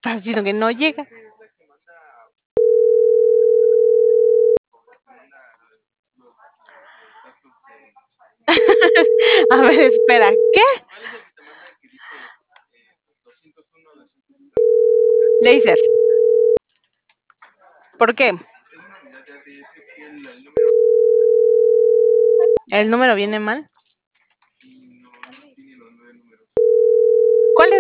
Estás diciendo que no llega. A ver, espera. ¿Qué? Laser. ¿Por qué? ¿El número viene mal?